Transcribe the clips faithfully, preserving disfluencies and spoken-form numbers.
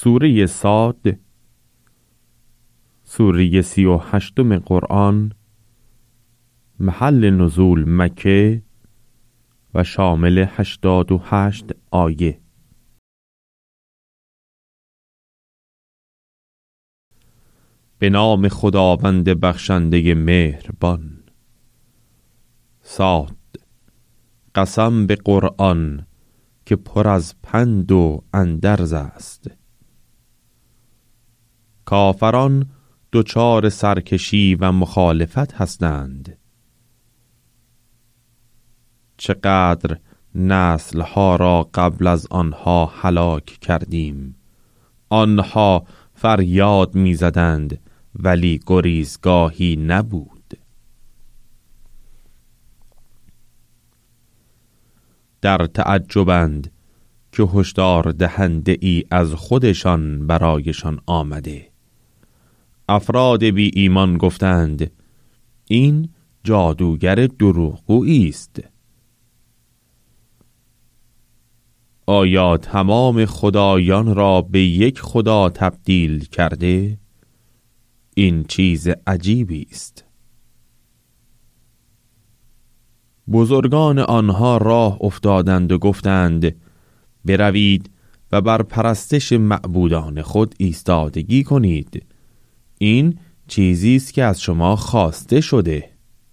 سوره صاد، سوره سی و هشتم قرآن، محل نزول مکه و شامل هشتاد و هشت آیه. به نام خداوند بخشنده مهربان. صاد. قسم به قرآن که پر از پند و اندرز است. کافران دچار سرکشی و مخالفت هستند. چقدر نسلها را قبل از آنها هلاک کردیم. آنها فریاد می‌زدند ولی گریزگاهی نبود. در تعجبند که هشدار دهنده ای از خودشان برایشان آمده. افراد بی ایمان گفتند این جادوگر دروغگویی است. آیا تمام خدایان را به یک خدا تبدیل کرده؟ این چیز عجیبی است. بزرگان آنها راه افتادند و گفتند بروید و بر پرستش معبودان خود ایستادگی کنید. این چیزی است که از شما خواسته شده.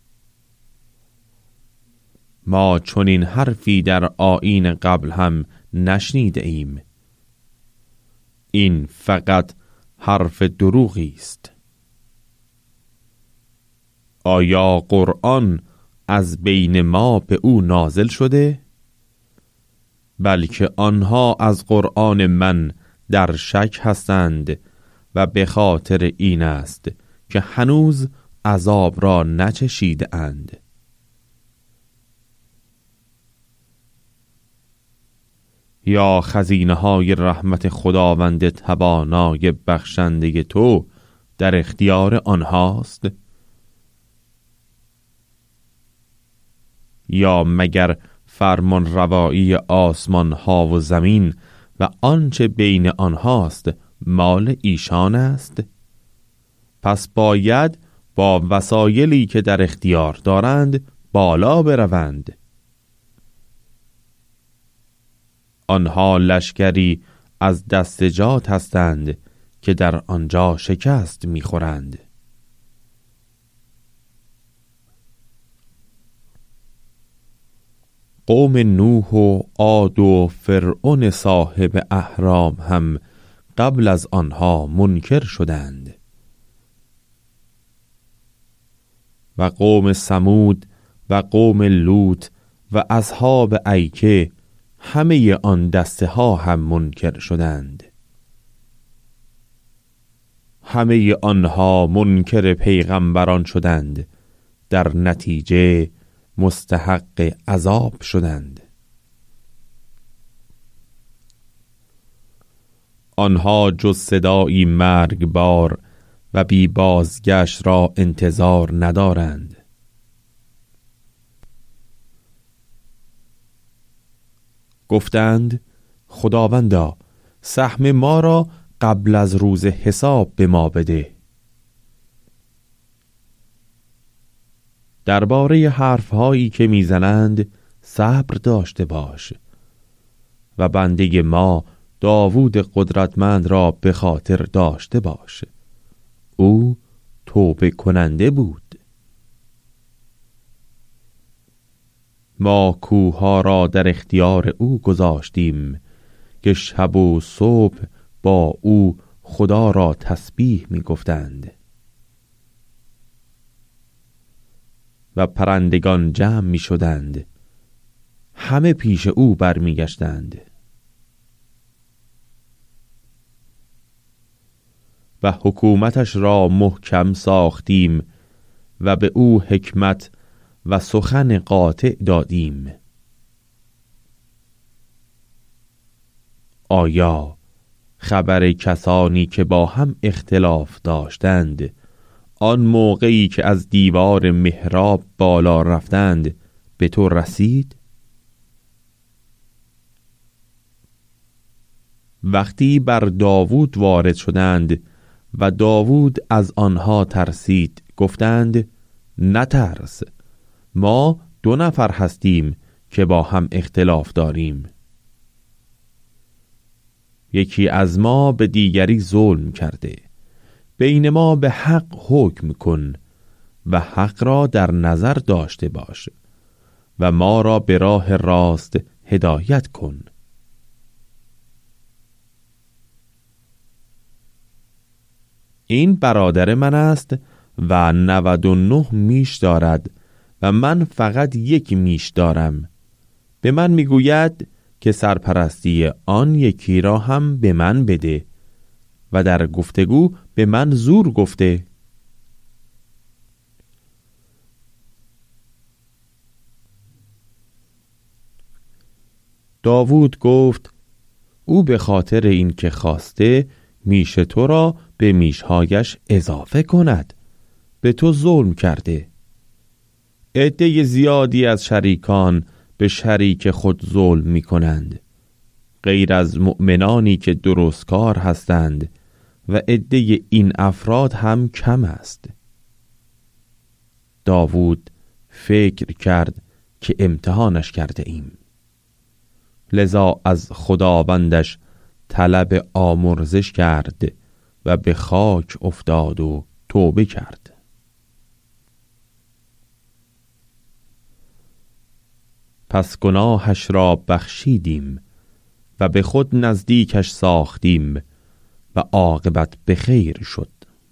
ما چنین حرفی در آیین قبل هم نشنیده ایم. این فقط حرف دروغی است. آیا قرآن از بین ما به او نازل شده؟ بلکه آنها از قرآن من در شک هستند و به خاطر این است که هنوز عذاب را نچشیده اند. یا خزینه های رحمت خداوند توانای بخشنده تو در اختیار آنهاست؟ یا مگر فرمان روایی آسمان ها و زمین و آنچه بین آنهاست مال ایشان است؟ پس باید با وسایلی که در اختیار دارند بالا بروند. آنها لشکری از دستجات هستند که در آنجا شکست می‌خورند. قوم نوح و عاد و فرعون صاحب اهرام هم قبل از آنها منکر شدند. و قوم ثمود و قوم لوط و اصحاب ایکه همه آن دسته ها هم منکر شدند. همه آنها منکر پیغمبران شدند، در نتیجه مستحق عذاب شدند. آنها جز صدایی مرگبار و بی بازگشت را انتظار ندارند. گفتند خداوندا سهم ما را قبل از روز حساب به ما بده. درباره حرفهایی که میزنند صبر داشته باش و بنده ما داوود قدرتمند را به خاطر داشته باش. او توبه کننده بود. ما کوه‌ها را در اختیار او گذاشتیم که شب و صبح با او خدا را تسبیح می گفتند. و پرندگان جمع می شدند، همه پیش او برمی گشتند. و حکومتش را محکم ساختیم و به او حکمت و سخن قاطع دادیم. آیا خبر کسانی که با هم اختلاف داشتند آن موقعی که از دیوار محراب بالا رفتند به تو رسید؟ وقتی بر داوود وارد شدند و داوود از آنها ترسید گفتند نترس، ما دو نفر هستیم که با هم اختلاف داریم. یکی از ما به دیگری ظلم کرده، بین ما به حق حکم کن و حق را در نظر داشته باش و ما را به راه راست هدایت کن. این برادر من است و نود و نه میش دارد و من فقط یک میش دارم. به من میگوید که سرپرستی آن یکی را هم به من بده و در گفتگو به من زور گفته. داوود گفت او به خاطر این که خواسته میش تو را به میشهایش اضافه کند، به تو ظلم کرده. عده زیادی از شریکان به شریک خود ظلم می کنند، غیر از مؤمنانی که درستکار هستند و عده این افراد هم کم است. داوود فکر کرد که امتحانش کرده ایم، لذا از خداوندش طلب آمرزش کرد و به خاک افتاد و توبه کرد. پس گناهش را بخشیدیم و به خود نزدیکش ساختیم و عاقبت به خیر شد.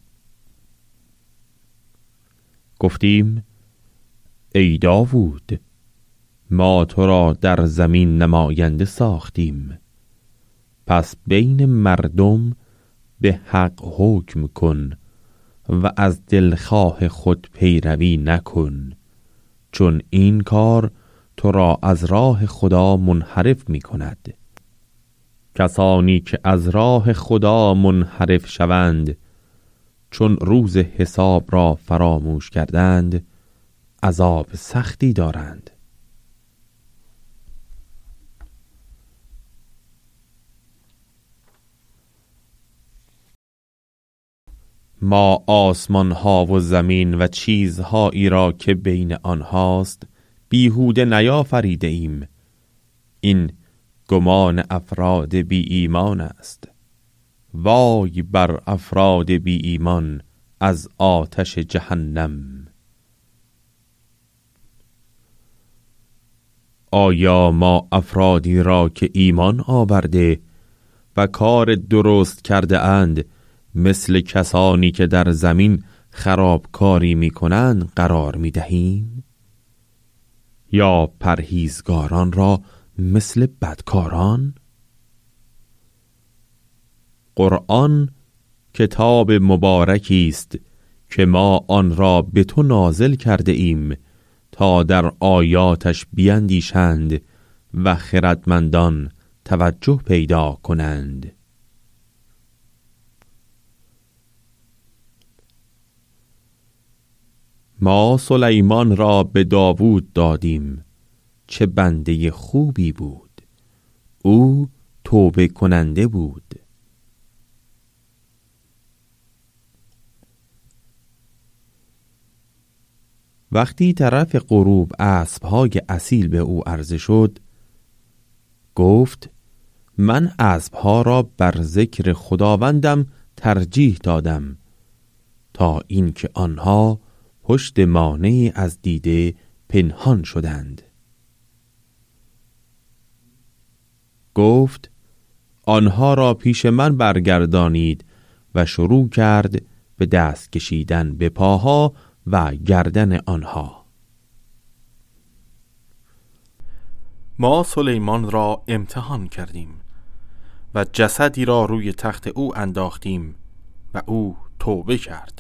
گفتیم ای داوود، ما تو را در زمین نماینده ساختیم، پس بین مردم به حق حکم کن و از دلخواه خود پیروی نکن، چون این کار تو را از راه خدا منحرف می کند. کسانی که از راه خدا منحرف شوند چون روز حساب را فراموش کردند عذاب سختی دارند. ما آسمان ها و زمین و چیزهایی را که بین آنهاست بیهوده نیافریده ایم. این گمان افراد بی ایمان است. وای بر افراد بی ایمان از آتش جهنم. آیا ما افرادی را که ایمان آورده و کار درست کرده اند مثل کسانی که در زمین خرابکاری می کنند قرار می دهیم؟ یا پرهیزگاران را مثل بدکاران؟ قرآن کتاب مبارکی است که ما آن را به تو نازل کرده ایم تا در آیاتش بیندیشند و خردمندان توجه پیدا کنند. ما سلیمان را به داوود دادیم، چه بنده خوبی بود، او توبه کننده بود. وقتی طرف غروب اسب‌های اصیل به او عرضه شد گفت من اسب‌ها را بر ذکر خداوندم ترجیح دادم تا اینکه آنها پشت مانعی از دیده پنهان شدند. گفت آنها را پیش من برگردانید و شروع کرد به دست کشیدن به پاها و گردن آنها. ما سلیمان را امتحان کردیم و جسدی را روی تخت او انداختیم و او توبه کرد.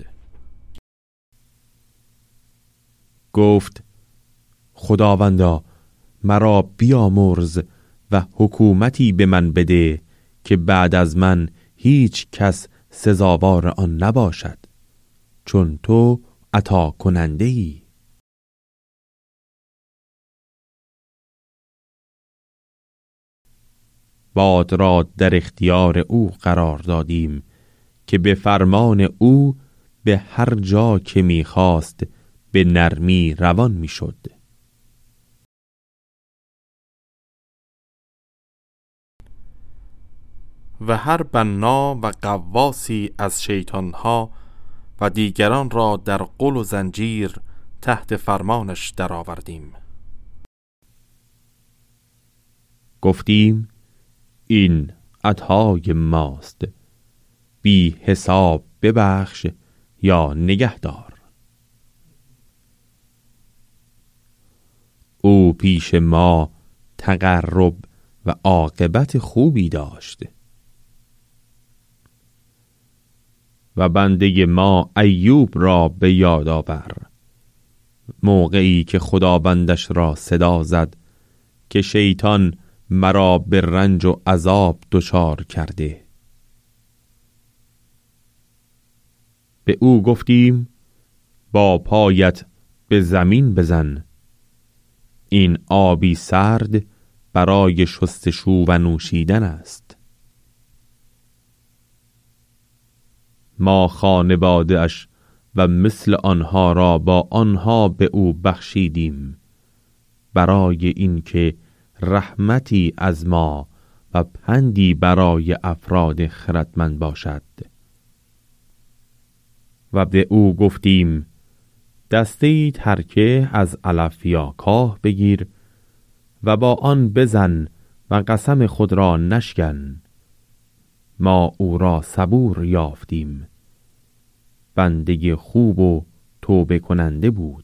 گفت خداوندا مرا بیامرز و حکومتی به من بده که بعد از من هیچ کس سزاوار آن نباشد، چون تو عطا کننده ای. باد را در اختیار او قرار دادیم که به فرمان او به هر جا که می‌خواست به نرمی روان می‌شد. و هر بنا و غواصی از شیطانها و دیگران را در قل و زنجیر تحت فرمانش درآوردیم. گفتیم این عطای ماست، بی حساب ببخش یا نگهدار. او پیش ما تقرب و عاقبت خوبی داشت و بنده ما ایوب را به یاد آور، موقعی که خداوندش را صدا زد که شیطان مرا به رنج و عذاب دچار کرده. به او گفتیم با پایت به زمین بزن، این آبی سرد برای شستشو و نوشیدن است. ما خانواده اش و مثل آنها را با آنها به او بخشیدیم، برای اینکه رحمتی از ما و پندی برای افراد خردمند باشد. و به او گفتیم دسته‌ای ترکه از علف یا کاه بگیر و با آن بزن و قسم خود را نشکن. ما او را صبور یافتیم، بنده خوب و توبه کننده بود.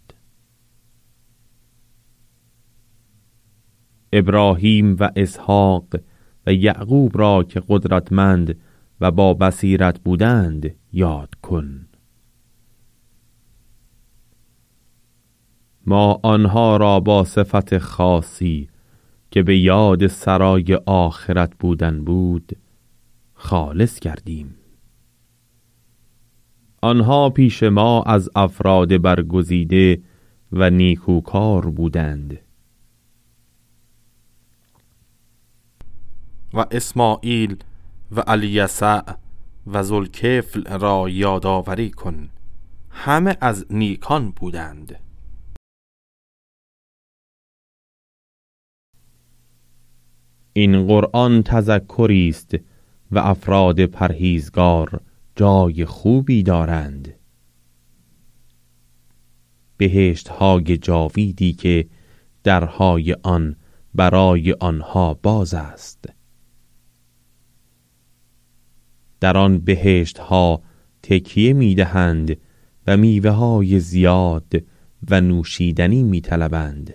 ابراهیم و اسحاق و یعقوب را که قدرتمند و با بصیرت بودند یاد کن. ما آنها را با صفت خاصی که به یاد سرای آخرت بودن بود خالص کردیم. آنها پیش ما از افراد برگزیده و نیکوکار بودند. و اسماعیل و الیسع و ذوالکفل را یادآوری کن، همه از نیکان بودند. این قرآن تذکری است و افراد پرهیزگار جای خوبی دارند. بهشت های جاویدی که درهای آن برای آنها باز است. در آن بهشت ها تکیه می دهند و میوه های زیاد و نوشیدنی می طلبند.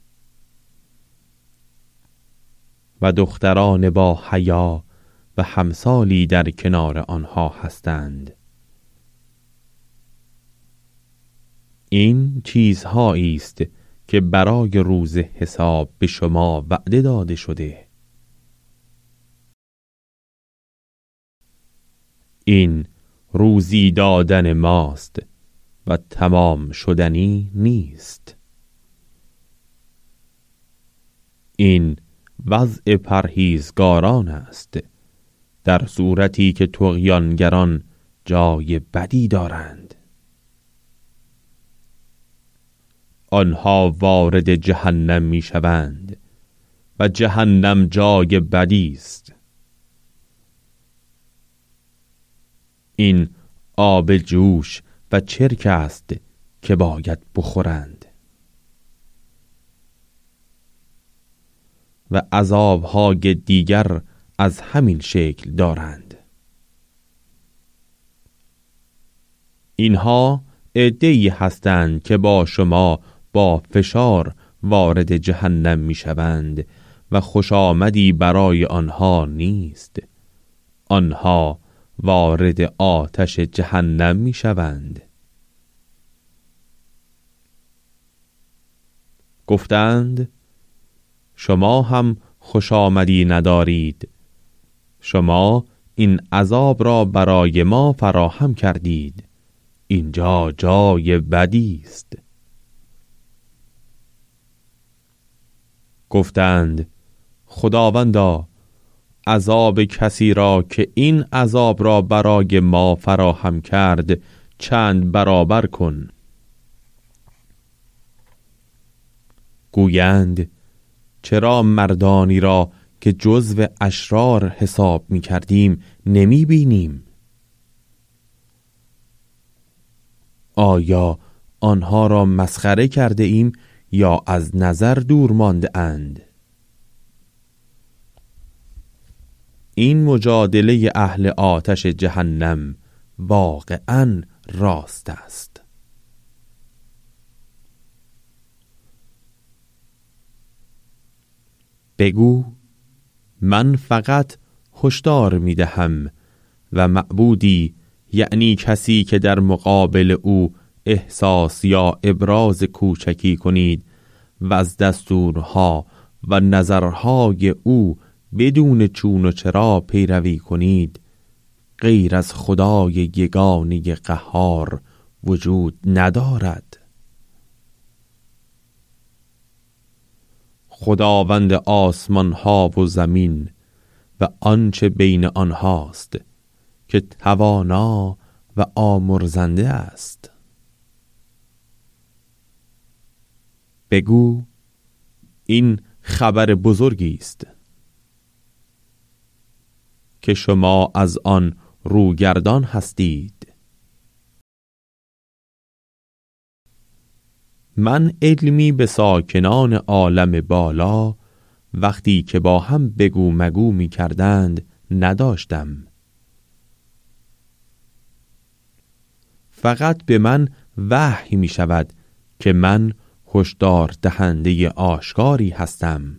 و دختران با حیا و همسالی در کنار آنها هستند. این چیزهایی است که برای روز حساب به شما وعده داده شده. این روزی دادن ماست و تمام شدنی نیست. این وضع پرهیزگاران است، در صورتی که طغیانگران جای بدی دارند. آنها وارد جهنم می شوند و جهنم جای بدی است. این آب جوش و چرک است که باید بخورند. و عذاب‌های دیگر از همین شکل دارند. اینها عده‌ای هستند که با شما با فشار وارد جهنم می شوند و خوش آمدی برای آنها نیست. آنها وارد آتش جهنم می شوند. گفتند شما هم خوش آمدی ندارید، شما این عذاب را برای ما فراهم کردید، اینجا جای بدی است. گفتند خداوندا عذاب کسی را که این عذاب را برای ما فراهم کرد چند برابر کن. گویند چرا مردانی را که جزو اشرار حساب می کردیم نمی بینیم؟ آیا آنها را مسخره کرده ایم یا از نظر دور مانده اند؟ این مجادله اهل آتش جهنم واقعاً راست است. بگو من فقط هشدار می دهم و معبودی، یعنی کسی که در مقابل او احساس یا ابراز کوچکی کنید و از دستورها و نظرهای او بدون چون و چرا پیروی کنید، غیر از خدای یگانه قهار وجود ندارد. خداوند آسمان ها و زمین و آنچه بین آنهاست که توانا و آمرزنده است. بگو این خبر بزرگی است که شما از آن روگردان هستید. من علمی به ساکنان عالم بالا وقتی که با هم بگو مگو می کردند نداشتم. فقط به من وحی می شود که من هشدار دهنده آشکاری هستم.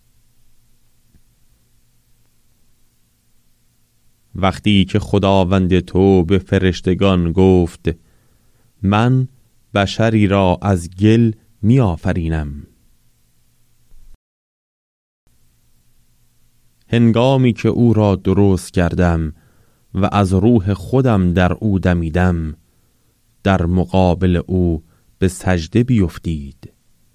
وقتی که خداوند تو به فرشتگان گفت من بشری را از گل می آفرینم، هنگامی که او را درست کردم و از روح خودم در او دمیدم، در مقابل او به سجده بیفتید.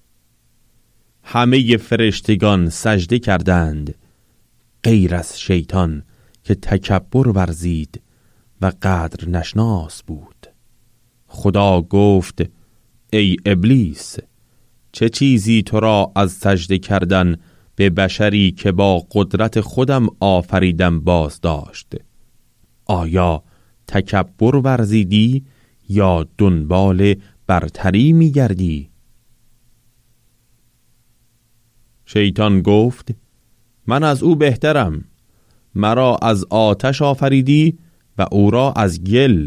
همه فرشتگان سجده کردند غیر از شیطان که تکبر ورزید و قدر نشناس بود. خدا گفت ای ابلیس، چه چیزی تو را از سجده کردن به بشری که با قدرت خودم آفریدم باز داشت؟ آیا تکبر ورزیدی یا دنبال برتری می گردی؟ شیطان گفت من از او بهترم، مرا از آتش آفریدی و او را از گل.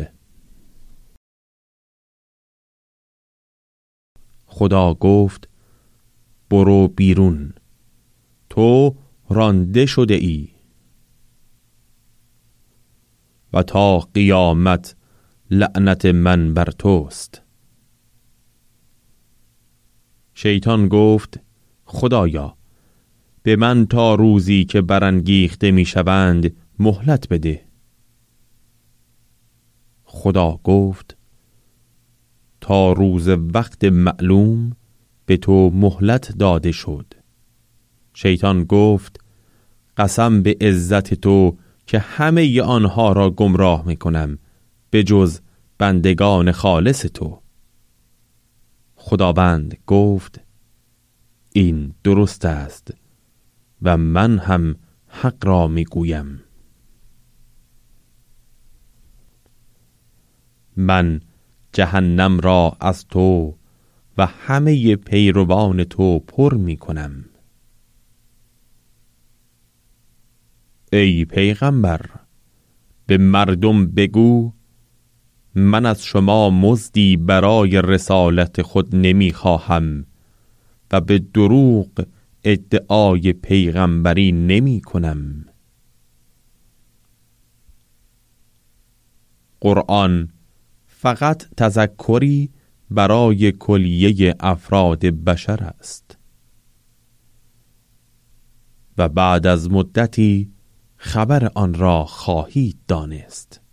خدا گفت برو بیرون، تو رانده شده ای و تا قیامت لعنت من بر توست. شیطان گفت خدایا به من تا روزی که برانگیخته می شوند مهلت بده. خدا گفت تا روز وقت معلوم به تو مهلت داده شد. شیطان گفت قسم به عزت تو که همه آنها را گمراه می کنم به جز بندگان خالص تو. خداوند گفت این درست است و من هم حق را می گویم. من جهنم را از تو و همه پیروان تو پر می کنم. ای پیغمبر، به مردم بگو من از شما مزدی برای رسالت خود نمی خواهم و به دروغ ادعای پیغمبری نمی کنم. قرآن فقط تذکری برای کلیه افراد بشر است و بعد از مدتی خبر آن را خواهید دانست.